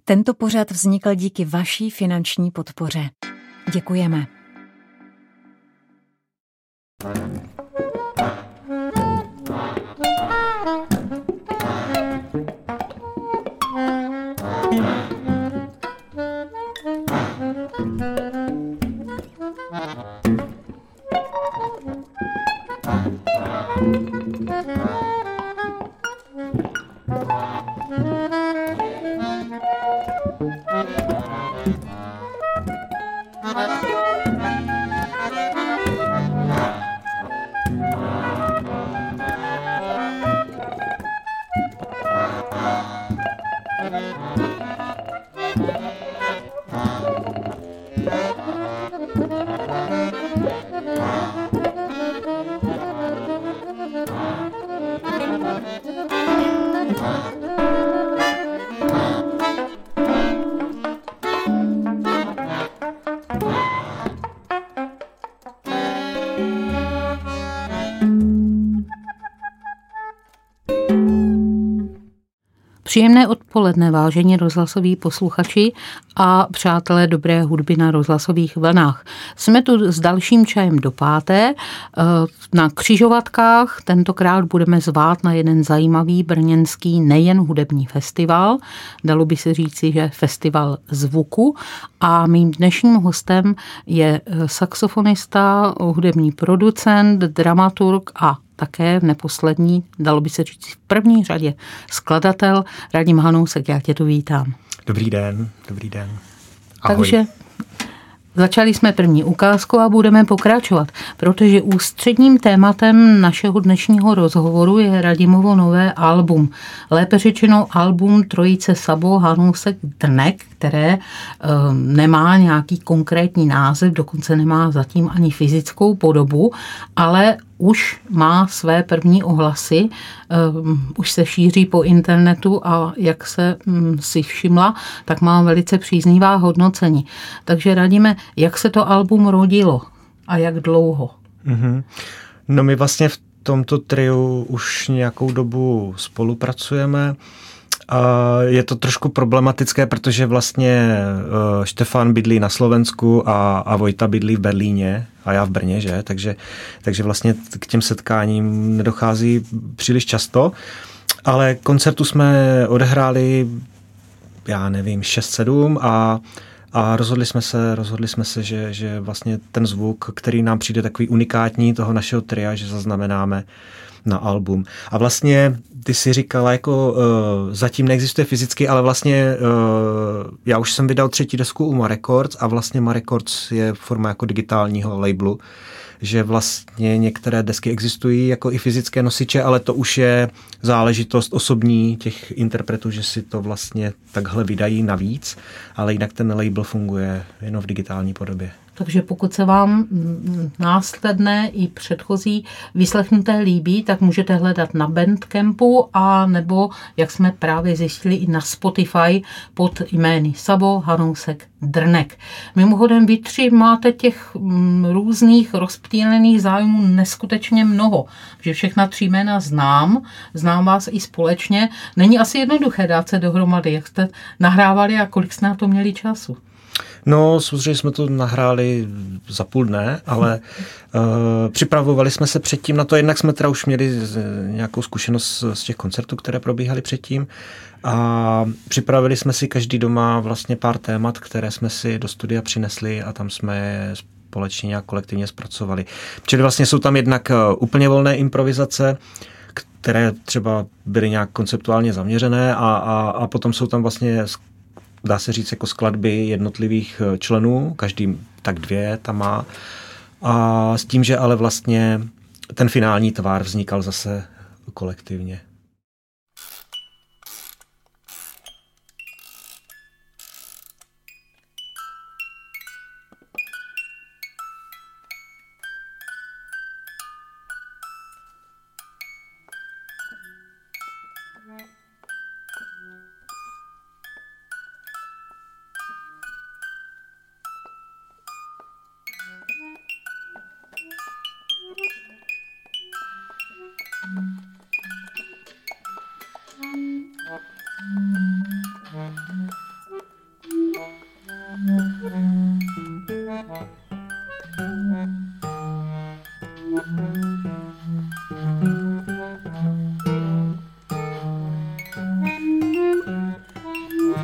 Tento pořad vznikl díky vaší finanční podpoře. Děkujeme. Příjemné odpoledne, vážení rozhlasoví posluchači a přátelé dobré hudby na rozhlasových vlnách. Jsme tu s dalším čajem do páté. Na křižovatkách tentokrát budeme zvát na jeden zajímavý brněnský nejen hudební festival, dalo by se říci, že festival zvuku. A mým dnešním hostem je saxofonista, hudební producent, dramaturg a také v neposlední, dalo by se říct v první řadě, skladatel Radim Hanousek. Já tě tu vítám. Dobrý den, dobrý den. Ahoj. Takže začali jsme první ukázku a budeme pokračovat, protože ústředním tématem našeho dnešního rozhovoru je Radimovo nové album. Lépe řečeno album trojice Sabo, Hanousek, Drnek, které nemá nějaký konkrétní název, dokonce nemá zatím ani fyzickou podobu, ale už má své první ohlasy, už se šíří po internetu a jak se si všimla, tak má velice příznivá hodnocení. Takže Radime, jak se to album rodilo a jak dlouho? No my vlastně v tomto triu už nějakou dobu spolupracujeme. Je to trošku problematické, protože vlastně Štefan bydlí na Slovensku a Vojta bydlí v Berlíně a já v Brně, že? Takže vlastně k těm setkáním nedochází příliš často, ale koncertu jsme odehráli, já nevím, 6-7 a rozhodli jsme se, že vlastně ten zvuk, který nám přijde takový unikátní toho našeho tria, že zaznamenáme na album. A vlastně ty si říkala, jako zatím neexistuje fyzicky, ale vlastně já už jsem vydal 3. desku u Ma Records a vlastně Ma Records je forma jako digitálního labelu, že vlastně některé desky existují jako i fyzické nosiče, ale to už je záležitost osobní těch interpretů, že si to vlastně takhle vydají navíc, ale jinak ten label funguje jenom v digitální podobě. Takže pokud se vám následné i předchozí vyslechnuté líbí, tak můžete hledat na Bandcampu a nebo, jak jsme právě zjistili, i na Spotify pod jmény Sabo, Hanousek, Drnek. Mimochodem vy tři máte těch různých rozptýlených zájmů neskutečně mnoho, že všechna 3 jména znám vás i společně. Není asi jednoduché dát se dohromady, jak jste nahrávali a kolik jste na to měli času? No, samozřejmě jsme to nahráli za půl dne, ale připravovali jsme se předtím na to, jednak jsme teda už měli nějakou zkušenost z těch koncertů, které probíhaly předtím a připravili jsme si každý doma vlastně pár témat, které jsme si do studia přinesli a tam jsme je společně nějak kolektivně zpracovali. Čili vlastně jsou tam jednak úplně volné improvizace, které třeba byly nějak konceptuálně zaměřené a potom jsou tam vlastně, dá se říct, jako skladby jednotlivých členů, každý tak 2 tam má. A s tím, že ale vlastně ten finální tvar vznikal zase kolektivně.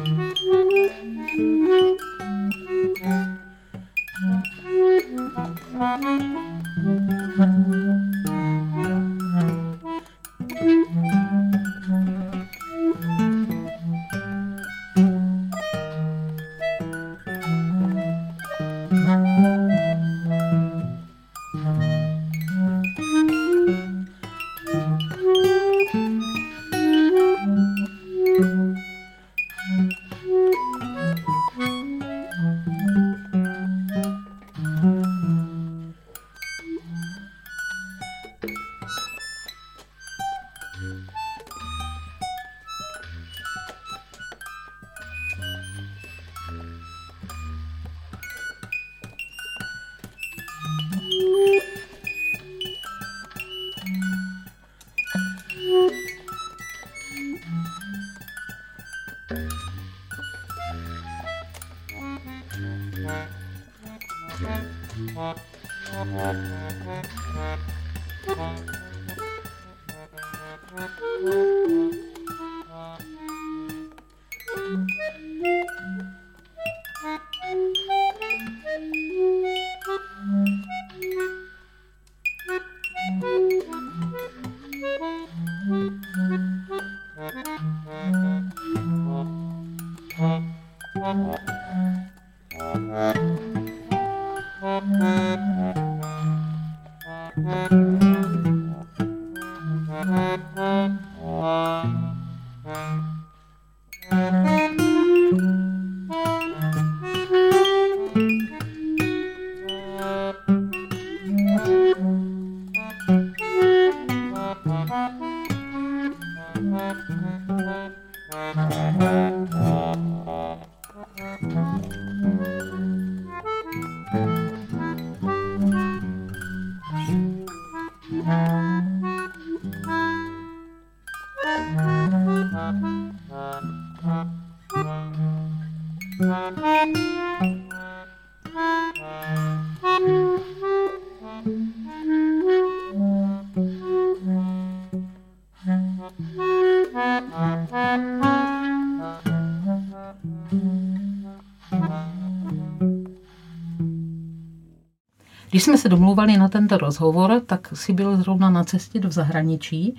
Když jsme se domluvali na tento rozhovor, tak si byl zrovna na cestě do zahraničí.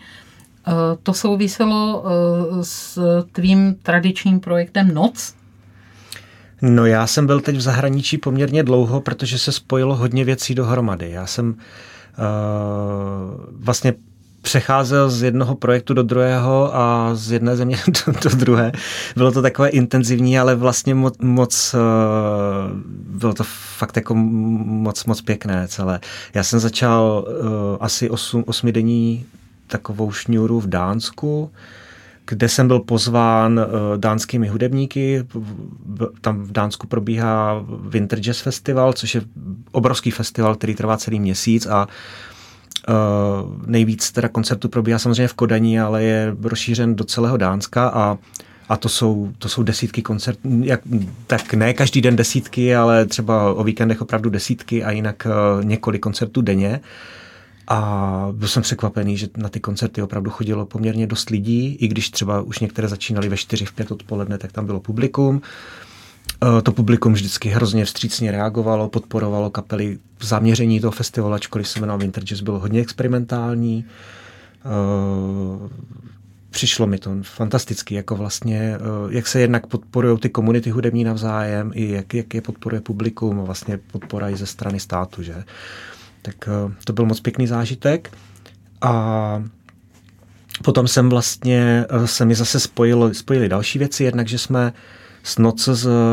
To souviselo s tvým tradičním projektem Noc? No já jsem byl teď v zahraničí poměrně dlouho, protože se spojilo hodně věcí dohromady. Já jsem vlastně přecházel z jednoho projektu do druhého a z jedné země do druhé. Bylo to takové intenzivní, ale vlastně moc bylo to fakt jako moc pěkné celé. Já jsem začal asi 8denní takovou šňůru v Dánsku, kde jsem byl pozván dánskými hudebníky. Tam v Dánsku probíhá Winter Jazz Festival, což je obrovský festival, který trvá celý měsíc a nejvíc teda koncertů probíhá samozřejmě v Kodani, ale je rozšířen do celého Dánska a to jsou desítky koncertů, tak ne každý den desítky, ale třeba o víkendech opravdu desítky a jinak několik koncertů denně. A byl jsem překvapený, že na ty koncerty opravdu chodilo poměrně dost lidí, i když třeba už některé začínaly ve 4, v 5 odpoledne, tak tam bylo publikum. To publikum vždycky hrozně vstřícně reagovalo, podporovalo kapely. Zaměření toho festivalu, ačkoliv se jmenoval Winter Jazz, bylo hodně experimentální. Přišlo mi to fantasticky, jako vlastně, jak se jednak podporují ty komunity hudební navzájem, i jak je podporuje publikum, vlastně podpora i ze strany státu, že? Tak to byl moc pěkný zážitek. A potom se mi zase spojily další věci, jednak, že jsme s Noc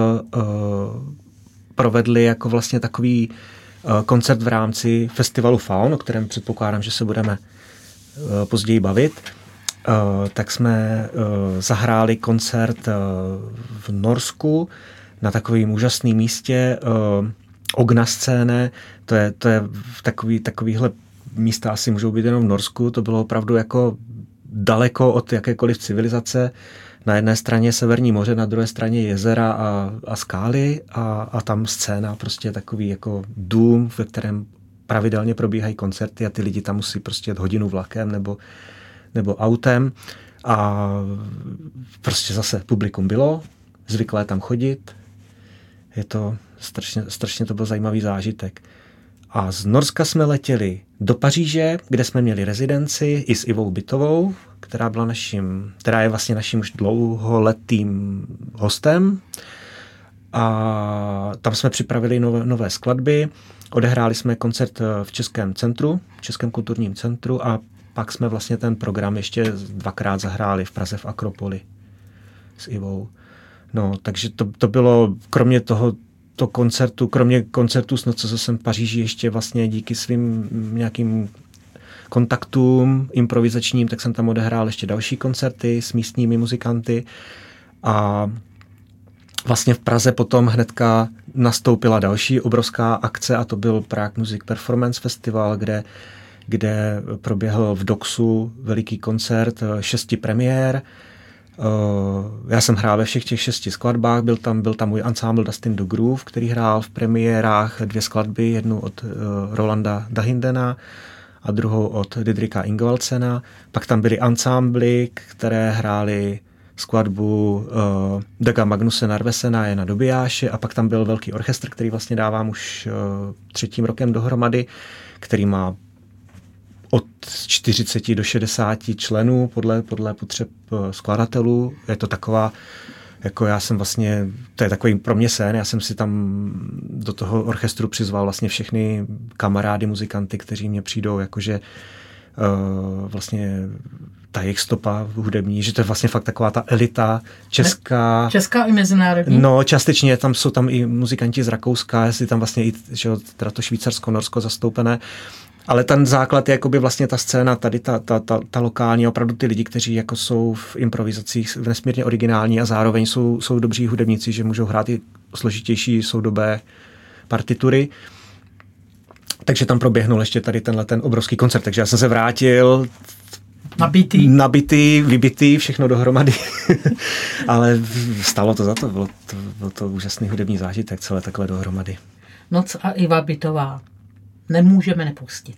provedli jako vlastně takový koncert v rámci festivalu Faun, o kterém předpokládám, že se budeme později bavit. Tak jsme zahráli koncert v Norsku na takovém úžasném místě Ogna scéne. To je takovýhle místa asi můžou být jenom v Norsku. To bylo opravdu jako daleko od jakékoliv civilizace. Na jedné straně Severní moře, na druhé straně jezera a skály a tam scéna, prostě takový jako dům, ve kterém pravidelně probíhají koncerty a ty lidi tam musí prostě jet hodinu vlakem nebo autem a prostě zase publikum bylo, zvyklé tam chodit. Je to strašně to byl zajímavý zážitek. A z Norska jsme letěli do Paříže, kde jsme měli rezidenci i s Ivou Bytovou, která je vlastně naším už dlouholetým hostem. A tam jsme připravili nové skladby. Odehráli jsme koncert v Českém kulturním centru a pak jsme vlastně ten program ještě 2krát zahráli v Praze v Akropoli s Ivou. No, takže to bylo, kromě koncertu s Nocozosem v Paříži ještě vlastně díky svým nějakým kontaktům improvizačním, tak jsem tam odehrál ještě další koncerty s místními muzikanty a vlastně v Praze potom hnedka nastoupila další obrovská akce a to byl Prague Music Performance Festival, kde proběhl v Doxu veliký koncert 6 premiér. Já jsem hrál ve všech těch 6 skladbách, byl tam můj ansámbl Dustin the Groove, který hrál v premiérách 2 skladby, jednu od Rolanda Dahindena a druhou od Didrika Ingvaldsena. Pak tam byly ansámbly, které hrály skladbu Daga Magnuse Narvesena, Jana Dobijáše a pak tam byl velký orchestr, který vlastně dávám už 3. rokem dohromady, který má od 40 do 60 členů podle potřeb skladatelů. Je to taková, jako já jsem vlastně, to je takový pro mě sen, já jsem si tam do toho orchestru přizval vlastně všechny kamarády, muzikanty, kteří mě přijdou, jakože vlastně ta jejich stopa hudební, že to je vlastně fakt taková ta elita česká. Česká i mezinárodní? No, částečně, jsou tam i muzikanti z Rakouska, jestli tam vlastně i teda to Švýcarsko, Norsko zastoupené, ale ten základ je jakoby vlastně ta scéna, tady ta lokální, opravdu ty lidi, kteří jako jsou v improvizacích nesmírně originální a zároveň jsou dobří hudebníci, že můžou hrát i složitější soudobé partitury. Takže tam proběhnul ještě tady ten obrovský koncert, takže já jsem se vrátil nabitý, vybitý, všechno dohromady. Ale stálo to za to, byl to úžasný hudební zážitek, celé takhle dohromady. Noc a Iva Bytová. Nemůžeme nepustit.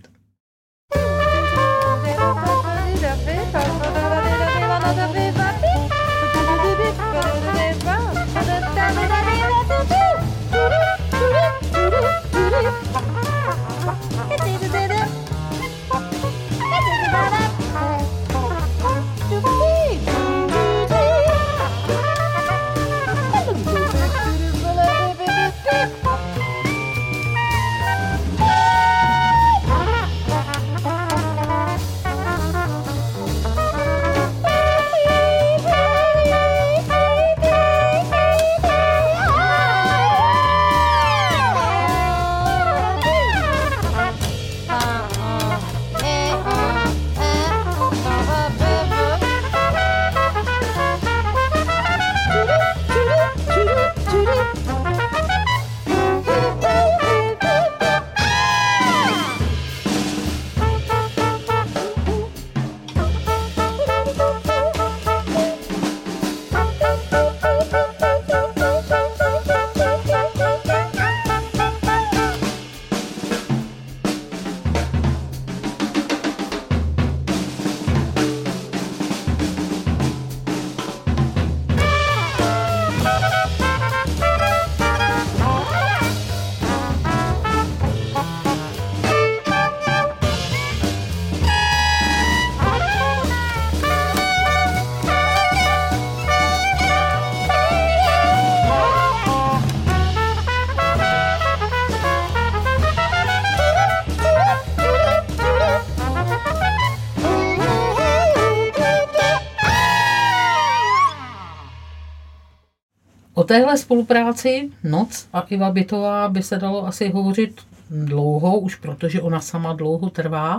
O téhle spolupráci Noc a Iva Bytová by se dalo asi hovořit dlouho, už protože ona sama dlouho trvá.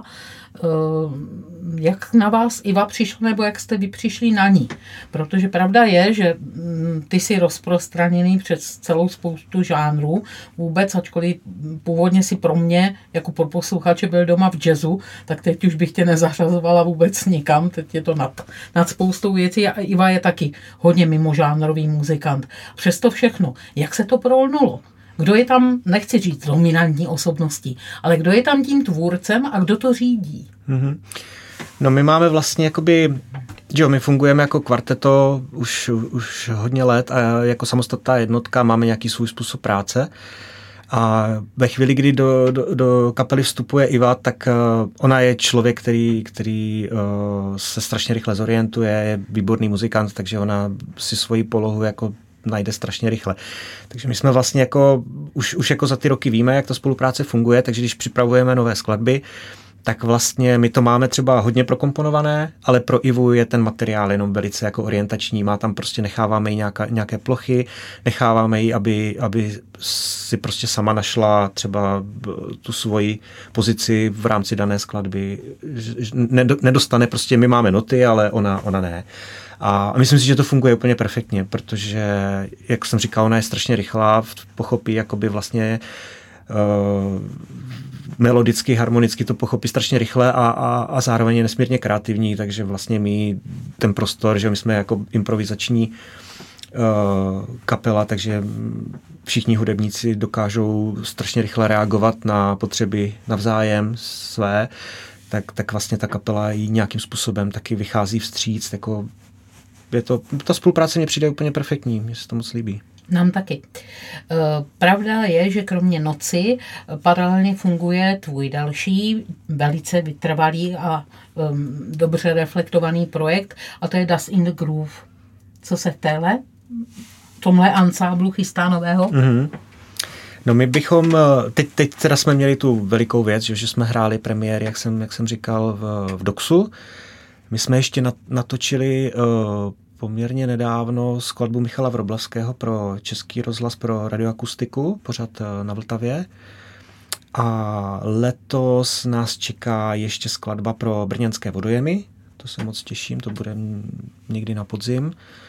Jak na vás Iva přišla, nebo jak jste vy přišli na ní? Protože pravda je, že ty jsi rozprostraněný přes celou spoustu žánrů vůbec, ačkoliv původně si pro mě, jako pro posluchače, byl doma v jazzu, tak teď už bych tě nezařazovala vůbec nikam, teď je to nad spoustou věcí a Iva je taky hodně mimožánrový muzikant. Přesto všechno, jak se to prolnulo? Kdo je tam, nechci říct dominantní osobností, ale kdo je tam tím tvůrcem a kdo to řídí? Mm-hmm. No my máme vlastně jakoby Jo, my fungujeme jako kvarteto už hodně let a jako samostatná jednotka máme nějaký svůj způsob práce. A ve chvíli, kdy do kapely vstupuje Iva, tak ona je člověk, který se strašně rychle zorientuje, je výborný muzikant, takže ona si svoji polohu jako najde strašně rychle. Takže my jsme vlastně jako, už jako za ty roky víme, jak ta spolupráce funguje, takže když připravujeme nové skladby, tak vlastně my to máme třeba hodně prokomponované, ale pro Ivu je ten materiál jenom velice jako orientační. Má tam prostě, necháváme jí nějaké plochy, necháváme jí, aby si prostě sama našla třeba tu svoji pozici v rámci dané skladby. Nedostane prostě, my máme noty, ale ona ne. A myslím si, že to funguje úplně perfektně, protože, jak jsem říkal, ona je strašně rychlá, pochopí jakoby vlastně melodicky, harmonicky to pochopí strašně rychle a zároveň je nesmírně kreativní, takže vlastně my ten prostor, že my jsme jako improvizační kapela, takže všichni hudebníci dokážou strašně rychle reagovat na potřeby navzájem své, tak vlastně ta kapela jí nějakým způsobem taky vychází vstříc, jako ta spolupráce mně přijde úplně perfektní, mně se to moc líbí. Nám taky. Pravda je, že kromě Noci paralelně funguje tvůj další, velice vytrvalý a dobře reflektovaný projekt, a to je Dust in the Groove. Co se v tomhle ansáblu chystá nového? Mm-hmm. No my bychom, teď teda jsme měli tu velikou věc, že jsme hráli premiéry, jak jsem říkal, v Doxu. My jsme ještě natočili poměrně nedávno skladbu Michala Vroblavského pro Český rozhlas, pro radioakustiku, pořád na Vltavě. A letos nás čeká ještě skladba pro brněnské vodojemy. To se moc těším, to bude někdy na podzim.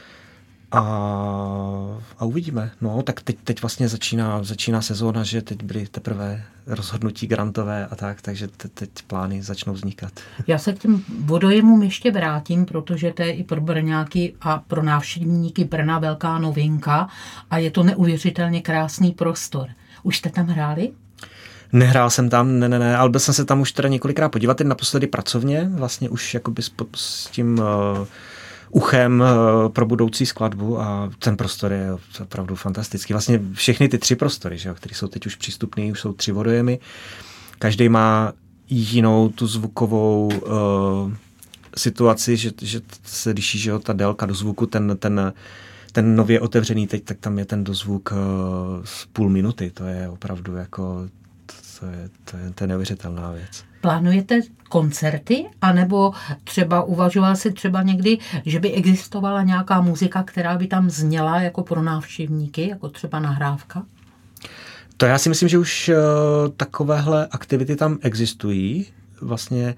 A uvidíme. No, tak teď vlastně začíná sezóna, že teď byly teprve rozhodnutí grantové a tak, takže teď plány začnou vznikat. Já se k těm vodojemům ještě vrátím, protože to je i pro Brňáky a pro návštěvníky Brna velká novinka a je to neuvěřitelně krásný prostor. Už jste tam hráli? Nehrál jsem tam, ne, ale byl jsem se tam už teda několikrát podívat, teď naposledy pracovně, vlastně už jakoby s tím uchem pro budoucí skladbu a ten prostor je opravdu fantastický. Vlastně všechny ty 3 prostory, že, které jsou teď už přístupné, už jsou 3 vodojemy. Každý má jinou tu zvukovou situaci, že se liší, že ta délka do zvuku, ten nově otevřený teď, tak tam je ten dozvuk z půl minuty. To je opravdu jako, to je neuvěřitelná věc. Plánujete koncerty, anebo třeba uvažoval si třeba někdy, že by existovala nějaká muzika, která by tam zněla jako pro návštěvníky, jako třeba nahrávka? To já si myslím, že už takovéhle aktivity tam existují. Vlastně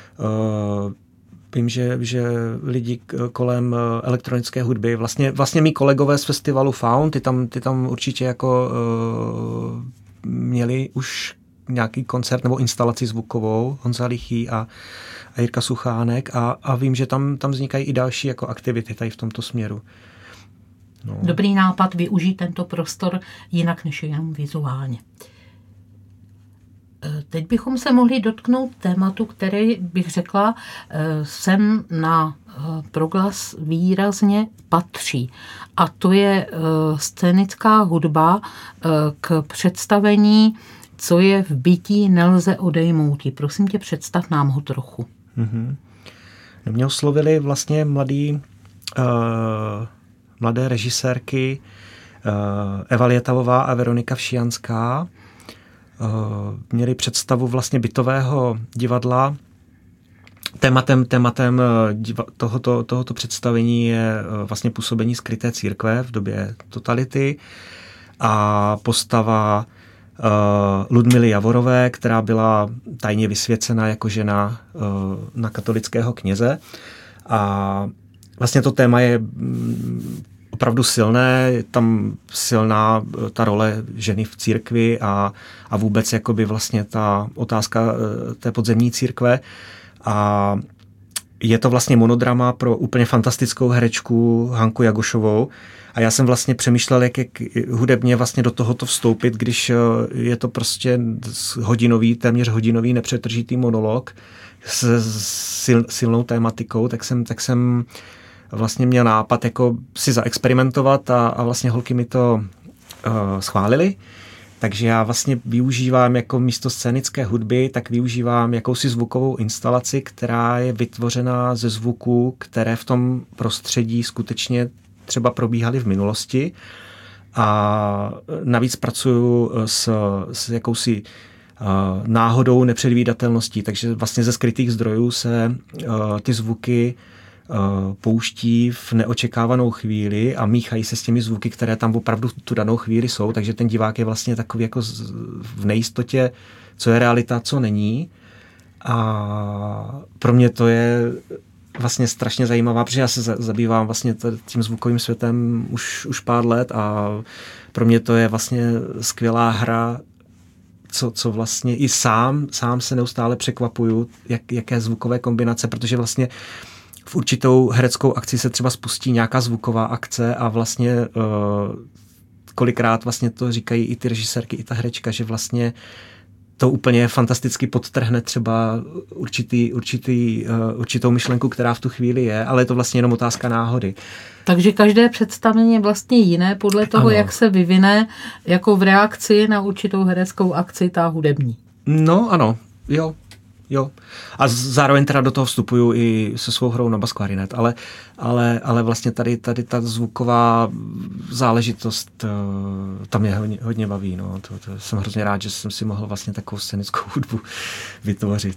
vím, že lidi kolem elektronické hudby, vlastně mý kolegové z festivalu Found, ty tam určitě jako měli už nějaký koncert nebo instalaci zvukovou, Honza Lichý a Jirka Suchánek a vím, že tam vznikají i další jako aktivity tady v tomto směru. No. Dobrý nápad využít tento prostor jinak než jenom vizuálně. Teď bychom se mohli dotknout tématu, který bych řekla, sem na Proglas výrazně patří. A to je scénická hudba k představení Co je v bytí nelze odejmouti. Prosím tě, představ nám ho trochu. Mm-hmm. No, mě oslovili vlastně mladé režisérky Eva Lietavová a Veronika Všijanská. Měli představu vlastně bytového divadla. Tématem tohoto představení je vlastně působení skryté církve v době totality a postava Ludmily Javorové, která byla tajně vysvěcena jako žena na katolického kněze. A vlastně to téma je opravdu silné, je tam silná ta role ženy v církvi a vůbec jakoby vlastně ta otázka té podzemní církve. A je to vlastně monodrama pro úplně fantastickou herečku Hanku Jagošovou. A já jsem vlastně přemýšlel, jak hudebně vlastně do tohoto vstoupit, když je to prostě téměř hodinový nepřetržitý monolog s silnou tématikou, tak jsem vlastně měl nápad jako si zaexperimentovat a vlastně holky mi to schválili. Takže já vlastně využívám jako místo scénické hudby, tak využívám jakousi zvukovou instalaci, která je vytvořena ze zvuků, které v tom prostředí skutečně třeba probíhaly v minulosti. A navíc pracuju s jakousi náhodou, nepředvídatelností, takže vlastně ze skrytých zdrojů se ty zvuky pouští v neočekávanou chvíli a míchají se s těmi zvuky, které tam opravdu tu danou chvíli jsou, takže ten divák je vlastně takový jako v nejistotě, co je realita, co není. A pro mě to je vlastně strašně zajímavá, protože já se zabývám vlastně tím zvukovým světem už pár let a pro mě to je vlastně skvělá hra, co vlastně i sám se neustále překvapuju, jaké zvukové kombinace, protože vlastně v určitou hereckou akci se třeba spustí nějaká zvuková akce a vlastně kolikrát vlastně to říkají i ty režisérky, i ta herečka, že vlastně to úplně fantasticky podtrhne třeba určitou myšlenku, která v tu chvíli je, ale je to vlastně jenom otázka náhody. Takže každé představení je vlastně jiné podle toho, ano, jak se vyvine jako v reakci na určitou hereckou akci ta hudební. No ano, jo. A zároveň teda do toho vstupuju i se svou hrou na basklarinet, ale vlastně tady ta zvuková záležitost tam je hodně baví. No. To jsem hrozně rád, že jsem si mohl vlastně takovou scénickou hudbu vytvořit.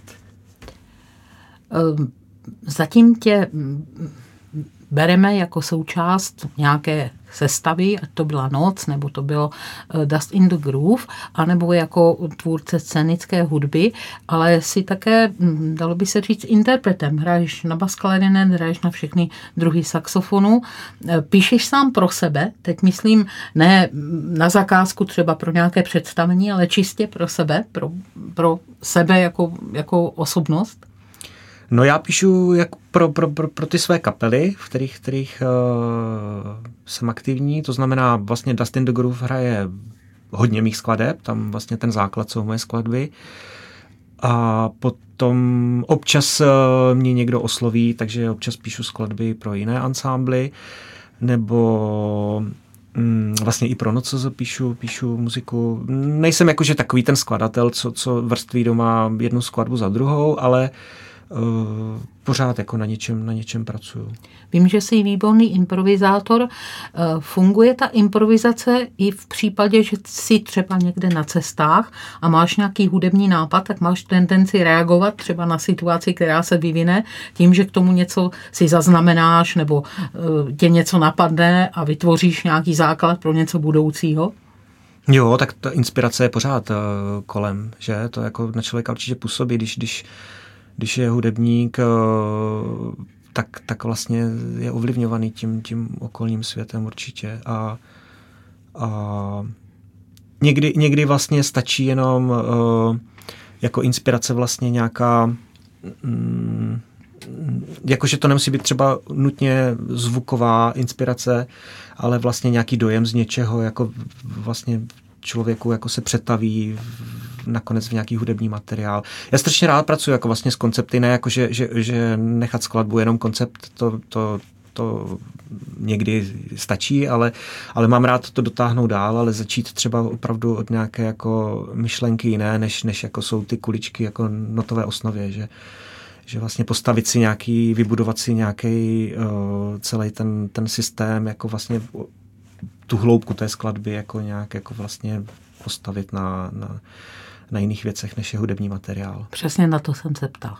Zatím tě bereme jako součást nějaké sestavy, ať to byla Noc, nebo to bylo Dust in the Groove, anebo jako tvůrce scénické hudby, ale si také, dalo by se říct, interpretem. Hraješ na basklarinet, hraješ na všechny druhy saxofonu. Píšeš sám pro sebe, teď myslím ne na zakázku třeba pro nějaké představení, ale čistě pro sebe, pro sebe jako osobnost? No já píšu jak pro ty své kapely, v kterých jsem aktivní, to znamená vlastně Dust in the Groove hraje hodně mých skladeb, tam vlastně ten základ jsou moje skladby a potom občas mě někdo osloví, takže občas píšu skladby pro jiné ansámbly, nebo vlastně i pro Noc píšu muziku. Nejsem jakože takový ten skladatel, co vrství doma jednu skladbu za druhou, ale pořád jako na něčem pracuju. Vím, že jsi výborný improvizátor. Funguje ta improvizace i v případě, že jsi třeba někde na cestách a máš nějaký hudební nápad, tak máš tendenci reagovat třeba na situaci, která se vyvine, tím, že k tomu něco si zaznamenáš nebo tě něco napadne a vytvoříš nějaký základ pro něco budoucího? Jo, tak ta inspirace je pořád kolem, že? To jako na člověka určitě působí, když je hudebník, tak vlastně je ovlivňovaný tím okolním světem určitě. A někdy vlastně stačí jenom jako inspirace vlastně nějaká, jakože to nemusí být třeba nutně zvuková inspirace, ale vlastně nějaký dojem z něčeho, jako vlastně člověku jako se přetaví nakonec v nějaký hudební materiál. Já strašně rád pracuji jako vlastně s koncepty, ne jako, že nechat skladbu jenom koncept, to někdy stačí, ale mám rád to dotáhnout dál, ale začít třeba opravdu od nějaké jako myšlenky jiné, než jako jsou ty kuličky jako notové osnově, že vlastně postavit si vybudovat si nějaký celý ten systém, jako vlastně tu hloubku té skladby jako nějak jako vlastně postavit na jiných věcech, než je hudební materiál. Přesně na to jsem se ptal.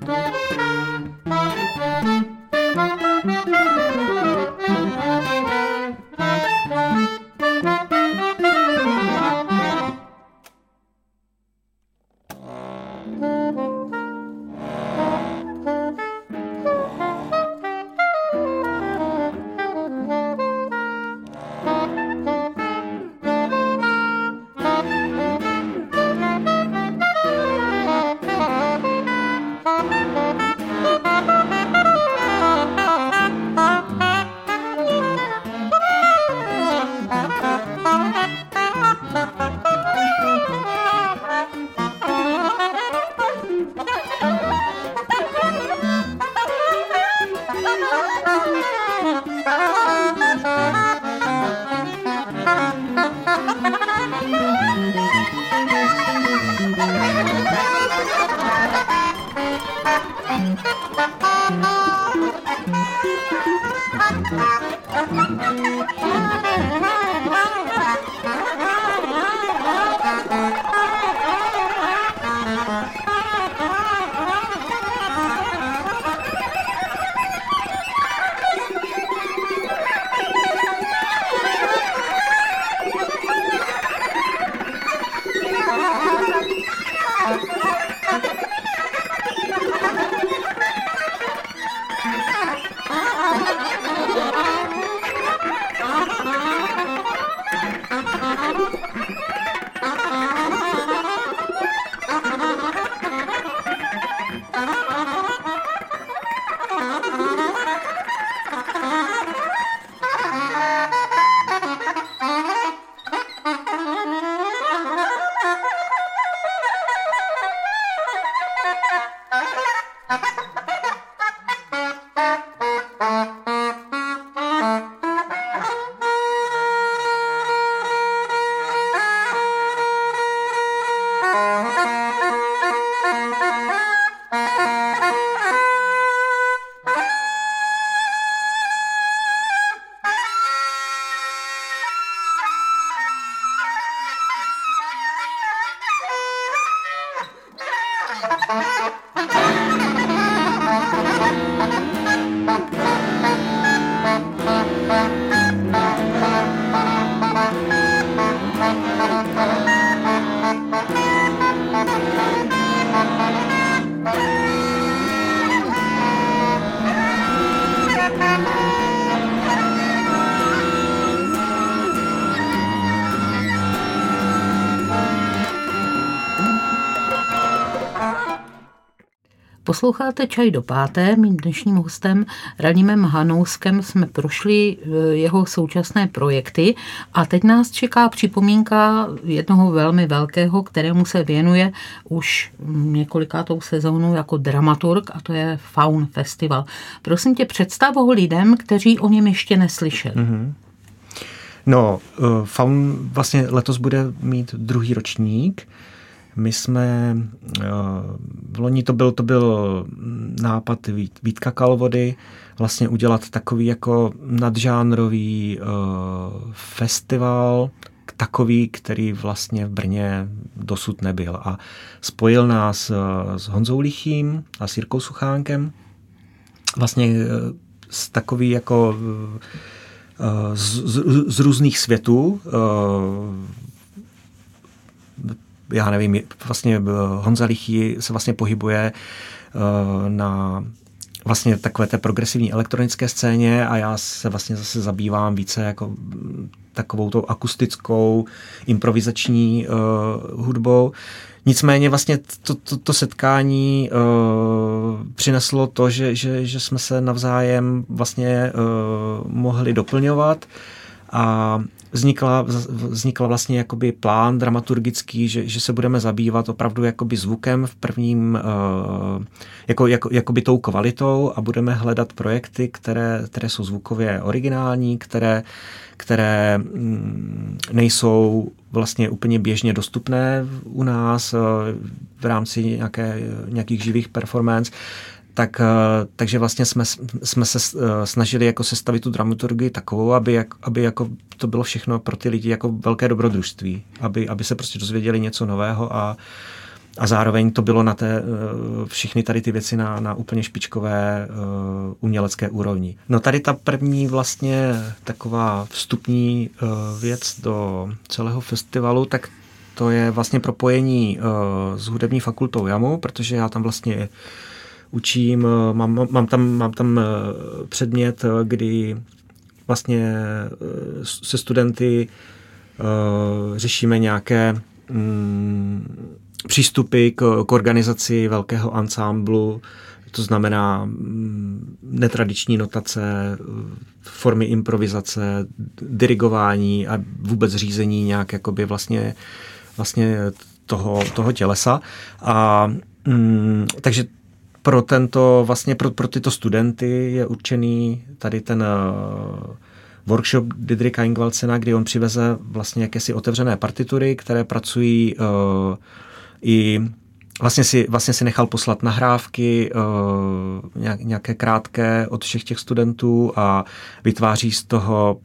Posloucháte Čaj do páté, mým dnešním hostem Radimem Hanouskem jsme prošli jeho současné projekty a teď nás čeká připomínka jednoho velmi velkého, kterému se věnuje už několikátou sezónu jako dramaturg a to je Faun Festival. Prosím tě, představ ho lidem, kteří o něm ještě neslyšeli. Mm-hmm. No, Faun vlastně letos bude mít 2. ročník. My jsme, v loni to byl nápad Vítka Kalvody, vlastně udělat takový jako nadžánrový festival, takový, který vlastně v Brně dosud nebyl. A spojil nás s Honzou Lichým a s Jirkou Suchánkem. Vlastně z takový jako z různých světů. Já nevím, vlastně Honza Lichý se vlastně pohybuje na vlastně takové té progresivní elektronické scéně a já se vlastně zase zabývám více jako takovou tou akustickou, improvizační hudbou. Nicméně vlastně to setkání přineslo to, že jsme se navzájem vlastně mohli doplňovat a vznikla vlastně jakoby plán dramaturgický, že se budeme zabývat opravdu jakoby zvukem v prvním, jakoby tou kvalitou a budeme hledat projekty, které jsou zvukově originální, které nejsou vlastně úplně běžně dostupné u nás v rámci nějakých živých performance. Takže vlastně jsme se snažili jako sestavit tu dramaturgii takovou, aby jako to bylo všechno pro ty lidi jako velké dobrodružství, aby se prostě dozvěděli něco nového A zároveň to bylo na všechny tady ty věci na úplně špičkové umělecké úrovni. No tady ta první vlastně taková vstupní věc do celého festivalu, tak to je vlastně propojení s hudební fakultou JAMU, protože já tam vlastně učím, mám tam předmět, kdy vlastně se studenty řešíme nějaké přístupy k organizaci velkého ansámblu, to znamená netradiční notace, formy improvizace, dirigování a vůbec řízení nějak jakoby vlastně toho tělesa. A takže pro tyto studenty je určený tady ten workshop Didrika Ingvaldsena, kdy on přiveze vlastně jakési otevřené partitury, které pracují i vlastně si nechal poslat nahrávky nějaké krátké od všech těch studentů a vytváří z toho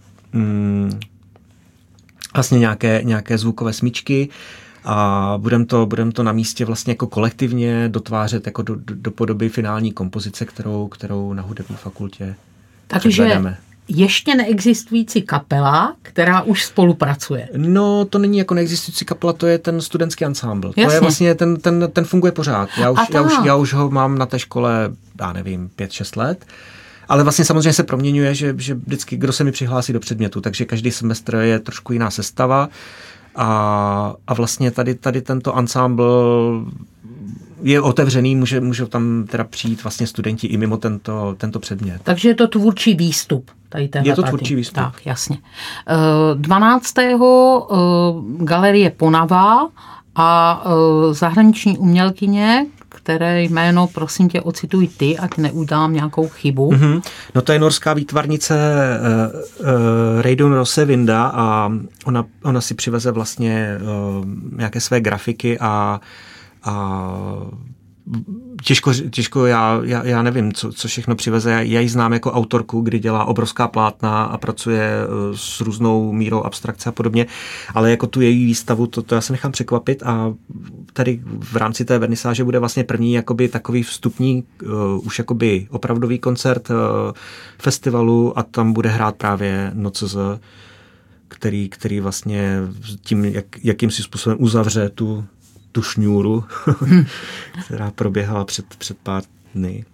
vlastně nějaké zvukové smyčky a budem to na místě vlastně jako kolektivně dotvářet jako do podoby finální kompozice, kterou na hudební fakultě předvedeme. Ještě neexistující kapela, která už spolupracuje. No, to není jako neexistující kapela, to je ten studentský ansámbl. Jasně. To je vlastně, ten funguje pořád. Já už ho mám na té škole, já nevím, 5-6 let. Ale vlastně samozřejmě se proměňuje, že vždycky, kdo se mi přihlásí do předmětu, takže každý semestr je trošku jiná sestava. A vlastně tady tento ansámbl je otevřený, může tam teda přijít vlastně studenti i mimo tento předmět. Takže je to tvůrčí výstup. Je to tvůrčí výstup. Tak, jasně. 12. Galerie Ponava a zahraniční umělkyně, které jméno, prosím tě, ocituj ty, ať neudělám nějakou chybu. Mm-hmm. No to je norská výtvarnice Reidun Rosevinda a ona si přiveze vlastně nějaké své grafiky a těžko já nevím, co všechno přiveze. Já ji znám jako autorku, kdy dělá obrovská plátna a pracuje s různou mírou abstrakce a podobně, ale jako tu její výstavu, to já se nechám překvapit a tady v rámci té vernisáže bude vlastně první jakoby takový vstupní už jakoby opravdový koncert festivalu a tam bude hrát právě NOCZ, který vlastně tím, jakýmsi způsobem uzavře tu šňůru, která proběhala před pár dny.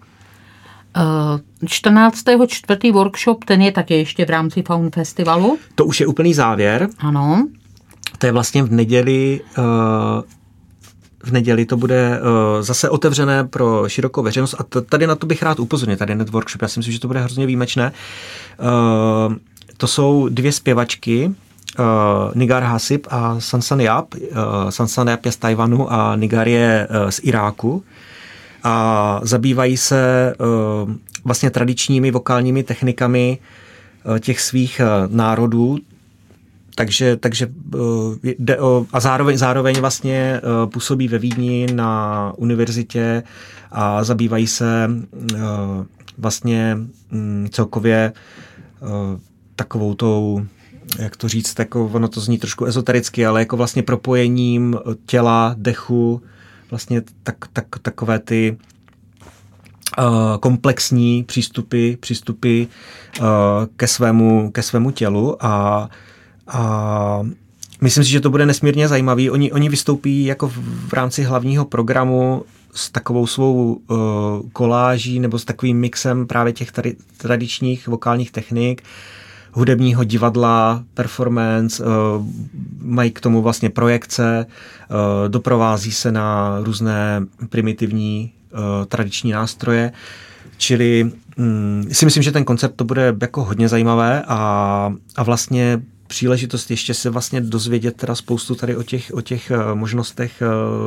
14.4. workshop, ten je také ještě v rámci Faun Festivalu. To už je úplný závěr. Ano. To je vlastně v neděli. V neděli to bude zase otevřené pro širokou veřejnost a tady na to bych rád upozornil, tady net workshop. Já si myslím, že to bude hrozně výjimečné. To jsou dvě zpěvačky, Nigar Hasib a Sansan Yap. Sansan Yap je z Tajvanu a Nigar je z Iráku. A zabývají se vlastně tradičními vokálními technikami těch svých národů. Takže jde a zároveň vlastně působí ve Vídni na univerzitě a zabývají se vlastně celkově takovou tou, jak to říct, jako ono to zní trošku ezotericky, ale jako vlastně propojením těla, dechu, vlastně takové ty komplexní přístupy ke svému tělu a myslím si, že to bude nesmírně zajímavý. Oni vystoupí jako v rámci hlavního programu s takovou svou koláží nebo s takovým mixem právě těch tradičních vokálních technik, hudebního divadla, performance, mají k tomu vlastně projekce, doprovází se na různé primitivní tradiční nástroje, čili si myslím, že ten koncept to bude jako hodně zajímavé a vlastně příležitost ještě se vlastně dozvědět teda spoustu tady o těch možnostech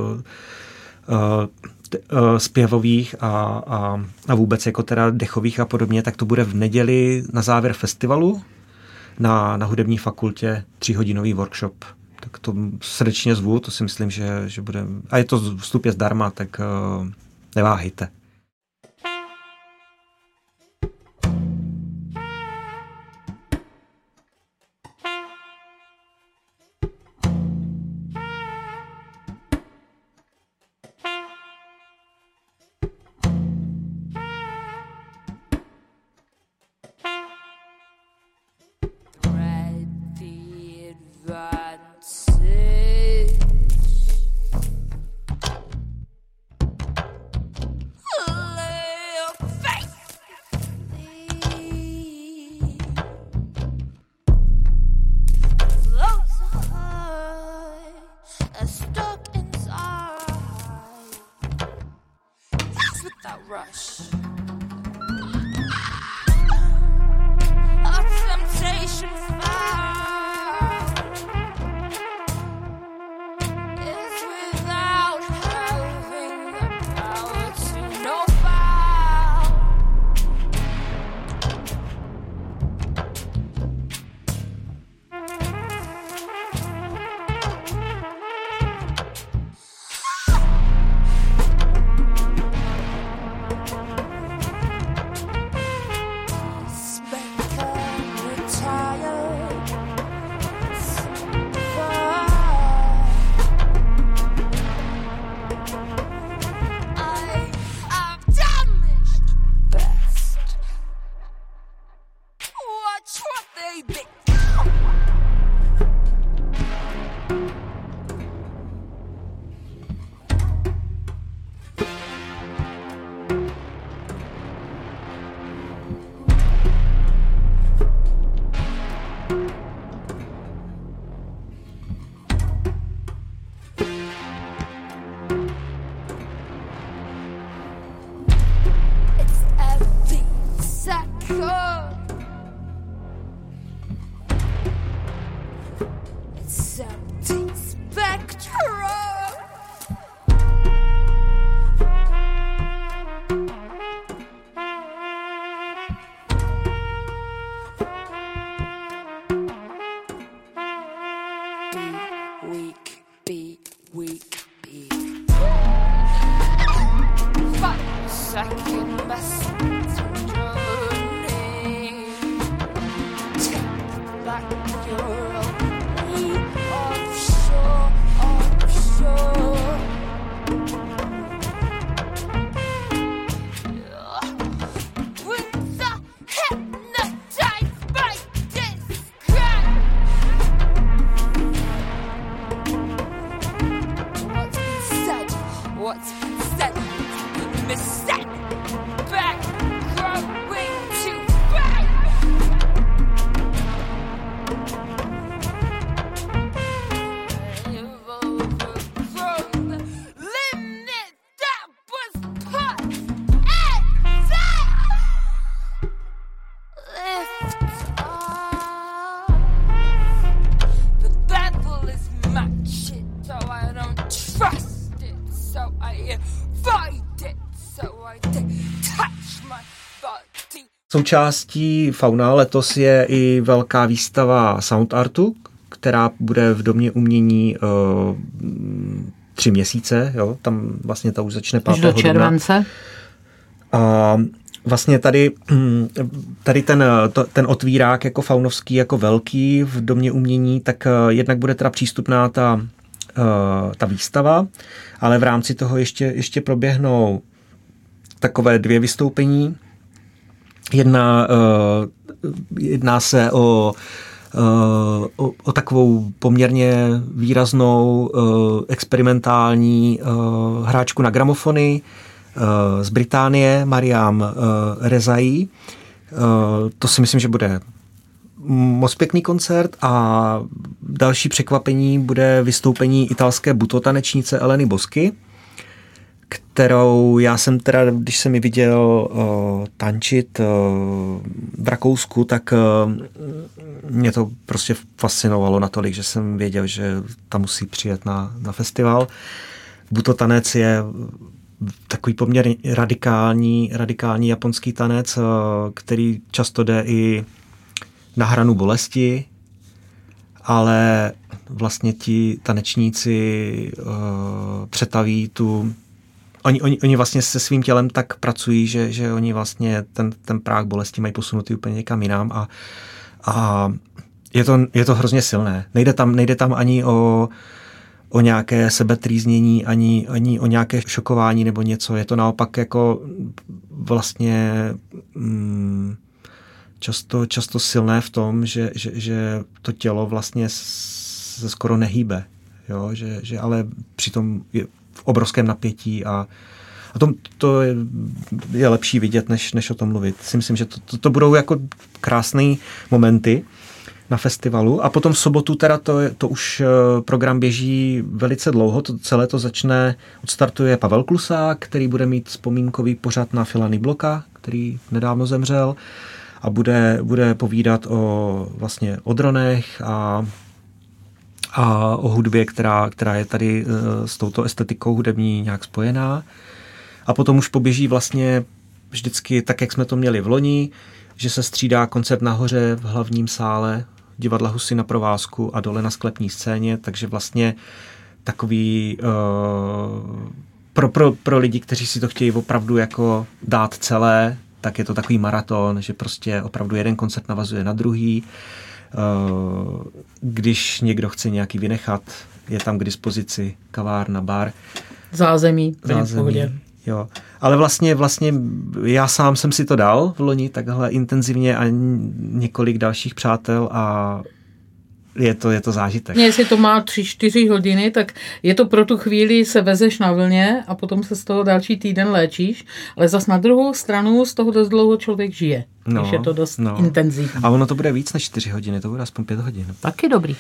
zpěvových a vůbec jako teda dechových a podobně, tak to bude v neděli na závěr festivalu na hudební fakultě 3hodinový workshop. Tak to srdečně zvu, to si myslím, že bude, a je to vstup je zdarma, tak neváhejte. rush. A temptation found is without having the power to know foul. Součástí Fauna letos je i velká výstava sound artu, která bude v Domě umění 3 měsíce. Jo? Tam vlastně ta už začne 5. do července. A vlastně tady ten otvírák jako faunovský, jako velký v Domě umění, tak jednak bude teda přístupná ta výstava, ale v rámci toho ještě proběhnou takové 2 vystoupení. Jedná se o takovou poměrně výraznou experimentální hráčku na gramofony z Británie, Mariam Rezaí. To si myslím, že bude moc pěkný koncert a další překvapení bude vystoupení italské buto tanečnice Eleny Bosky, kterou já jsem teda, když jsem ji viděl tančit v Rakousku, tak mě to prostě fascinovalo natolik, že jsem věděl, že tam musí přijet na festival. Buto tanec je takový poměrně radikální japonský tanec, který často jde i na hranu bolesti, ale vlastně ti tanečníci přetaví tu... Oni vlastně se svým tělem tak pracují, že oni vlastně ten práh bolesti mají posunutý úplně někam jinam a je to hrozně silné. Nejde tam ani o nějaké sebetrýznění, ani o nějaké šokování nebo něco. Je to naopak jako vlastně často silné v tom, že to tělo vlastně se skoro nehýbe. Jo? Že ale přitom je v obrovském napětí a to je lepší vidět, než o tom mluvit. Si myslím, že to budou jako krásné momenty. na festivalu. A potom v sobotu teda to už program běží velice dlouho, celé to odstartuje Pavel Klusák, který bude mít vzpomínkový pořad na Phila Nibloka, který nedávno zemřel a bude povídat o dronech a o hudbě, která je tady s touto estetikou hudební nějak spojená. A potom už poběží vlastně vždycky tak, jak jsme to měli v loni, že se střídá koncert nahoře v hlavním sále divadla Husy na provázku a dole na sklepní scéně, takže vlastně takový pro lidi, kteří si to chtějí opravdu jako dát celé, tak je to takový maraton, že prostě opravdu jeden koncert navazuje na druhý. Když někdo chce nějaký vynechat, je tam k dispozici kavárna, bar. Zázemí. V pohodě. Jo. Ale vlastně já sám jsem si to dal v loni takhle intenzivně a několik dalších přátel a je to zážitek. Jestli to má 3-4 hodiny, tak je to pro tu chvíli se vezeš na vlně a potom se z toho další týden léčíš, ale zas na druhou stranu z toho dost dlouho člověk žije, když je to dost intenzivní. A ono to bude víc než 4 hodiny, to bude aspoň 5 hodin. Taky dobrý.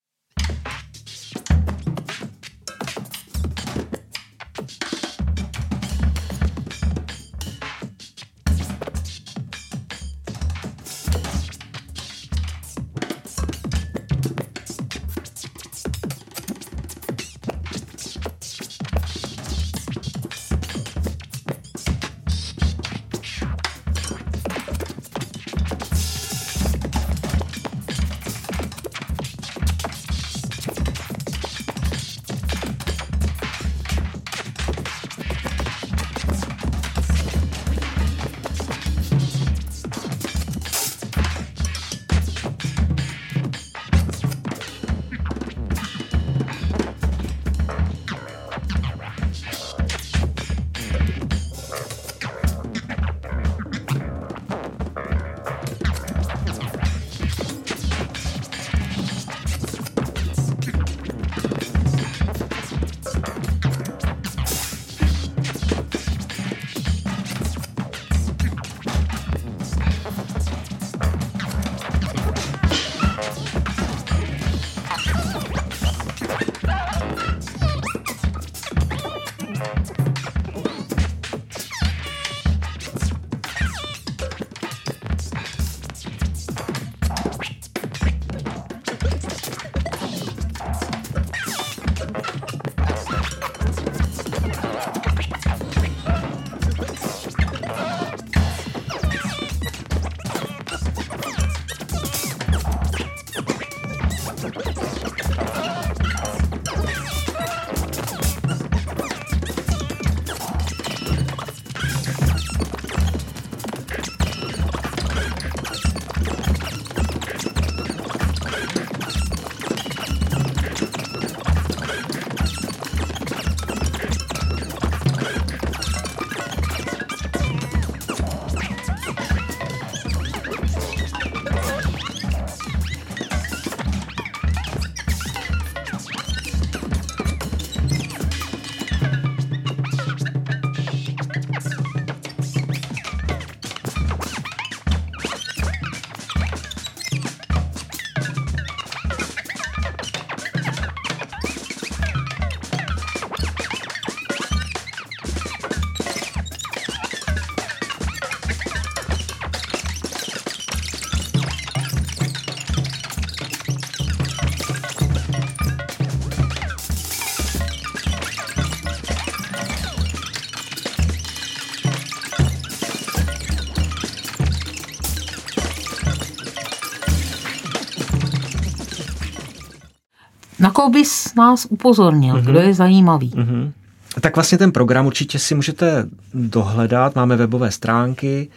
Na koho bys nás upozornil? Kdo je zajímavý? Tak vlastně ten program určitě si můžete dohledat. Máme webové stránky.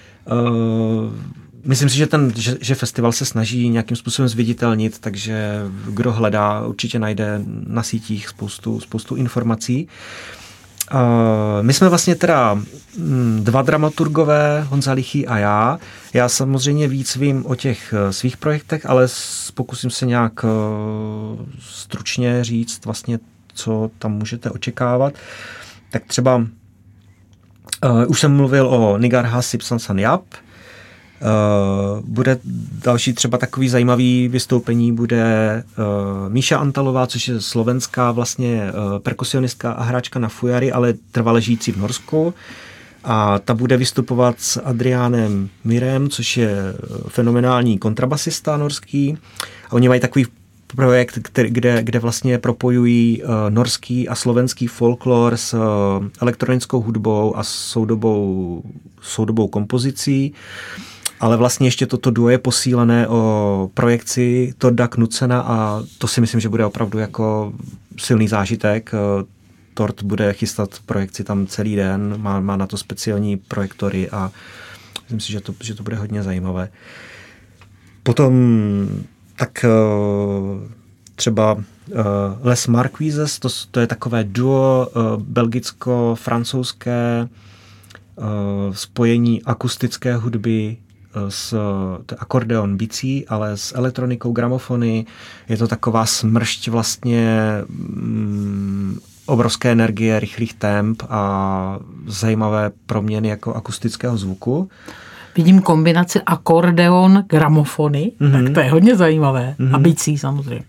Myslím si, že festival se snaží nějakým způsobem zviditelnit, takže kdo hledá, určitě najde na sítích spoustu informací. My jsme vlastně teda 2 dramaturgové, Honza Lichý a já. Já samozřejmě víc vím o těch svých projektech, ale pokusím se nějak stručně říct vlastně, co tam můžete očekávat. Tak třeba už jsem mluvil o Nigar Hassib Sansan Yap, Bude další třeba takový zajímavý vystoupení, bude Míša Antalová, což je slovenská vlastně perkusionistka a hráčka na fujary, ale trvale žijící v Norsku. A ta bude vystupovat s Adriánem Mirem, což je fenomenální kontrabasista norský. A oni mají takový projekt, kde vlastně propojují norský a slovenský folklor s elektronickou hudbou a soudobou kompozicí. Ale vlastně ještě toto duo je posílené o projekci Torda Knudsena a to si myslím, že bude opravdu jako silný zážitek. Tord bude chystat projekci tam celý den, má na to speciální projektory a myslím si, že to bude hodně zajímavé. Potom tak třeba Les Marquises, to je takové duo belgicko-francouzské spojení akustické hudby s akordeon bicí, ale s elektronikou, gramofony. Je to taková smršť vlastně obrovské energie, rychlých temp a zajímavé proměny jako akustického zvuku. Vidím kombinaci akordeon, gramofony, tak to je hodně zajímavé. A bicí samozřejmě.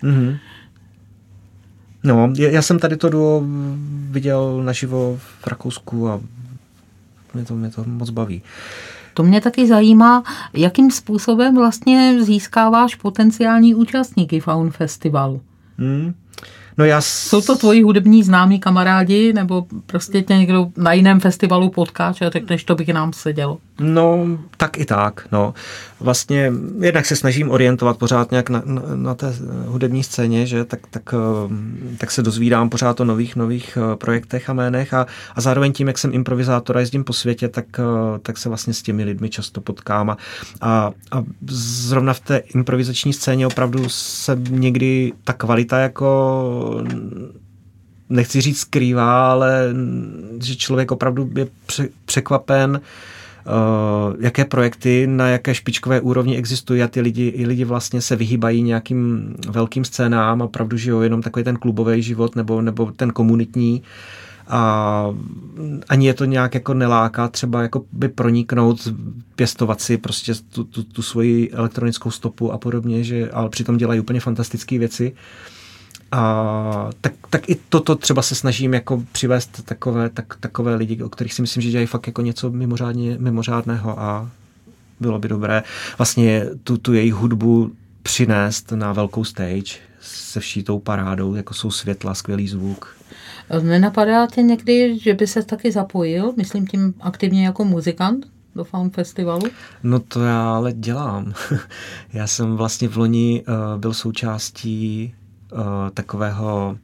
No, já jsem tady to duo viděl naživo v Rakousku a mě to moc baví. To mě taky zajímá, jakým způsobem vlastně získáváš potenciální účastníky Faun Festivalu. No Jsou to tvoji hudební známí kamarádi, nebo prostě tě někdo na jiném festivalu potkáš a řekneš, to by k nám sedělo? No, tak i tak. No. Vlastně jednak se snažím orientovat pořád nějak na té hudební scéně, že tak se dozvídám pořád o nových projektech a jménech a zároveň tím, jak jsem improvizátor a jezdím po světě, tak se vlastně s těmi lidmi často potkám a zrovna v té improvizační scéně opravdu se někdy ta kvalita jako nechci říct skrývá, ale že člověk opravdu je překvapen, jaké projekty na jaké špičkové úrovni existují a ty lidi vlastně se vyhýbají nějakým velkým scénám a opravdu žijou jenom takový ten klubový život nebo ten komunitní a ani je to nějak jako neláká třeba jako by proniknout, pěstovat si prostě tu svoji elektronickou stopu a podobně, ale přitom dělají úplně fantastické věci. A tak i toto třeba se snažím jako přivést takové lidi, o kterých si myslím, že dělají fakt jako něco mimořádného a bylo by dobré vlastně tu jejich hudbu přinést na velkou stage se vší tou parádou, jako jsou světla, skvělý zvuk. Nenapadá tě někdy, že by se taky zapojil, myslím tím aktivně jako muzikant do Faun Festivalu? No to já ale dělám. Já jsem vlastně v loni byl součástí takového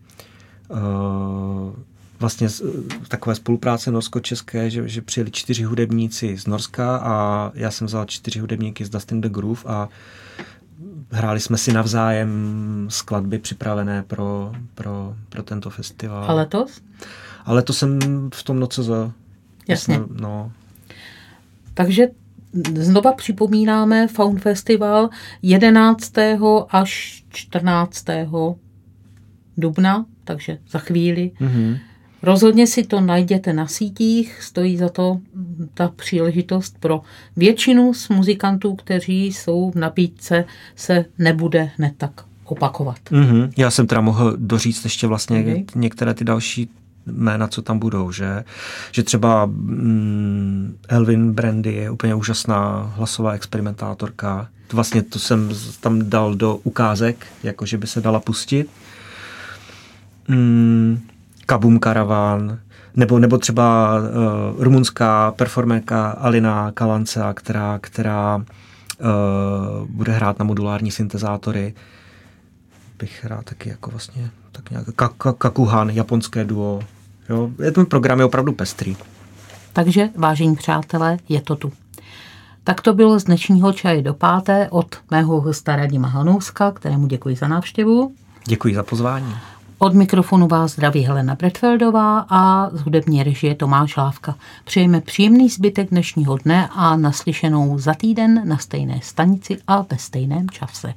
vlastně takové spolupráce norsko-české, že přijeli 4 hudebníci z Norska a já jsem vzal 4 hudebníky z Dustin the Groove a hráli jsme si navzájem skladby připravené pro tento festival. A letos? A letos jsem v tom NOCZ. Jasně. No. Takže znova připomínáme Faun Festival 11. až 14. dubna, takže za chvíli. Rozhodně si to najděte na sítích, stojí za to ta příležitost pro většinu z muzikantů, kteří jsou v nabídce, se nebude hned tak opakovat. Já jsem teda mohl doříct ještě vlastně některé ty další jména, co tam budou, že třeba Elvin Brandy je úplně úžasná hlasová experimentátorka. Vlastně to jsem tam dal do ukázek, jakože by se dala pustit. Kabum Karavan, nebo třeba rumunská performerka Alina Kalancea, která bude hrát na modulární syntezátory. Bych rád taky jako vlastně tak nějak Kakuhan, japonské duo. Jo, ten program je opravdu pestrý. Takže, vážení přátelé, je to tu. Tak to bylo z dnešního Čaje do páté od mého hosta Radima Hanouska, kterému děkuji za návštěvu. Děkuji za pozvání. Od mikrofonu vás zdraví Helena Bretfeldová a z hudební režie Tomáš Lávka. Přejeme příjemný zbytek dnešního dne a naslyšenou za týden na stejné stanici a ve stejném čase.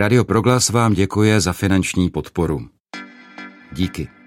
Radio Proglas vám děkuje za finanční podporu. Díky.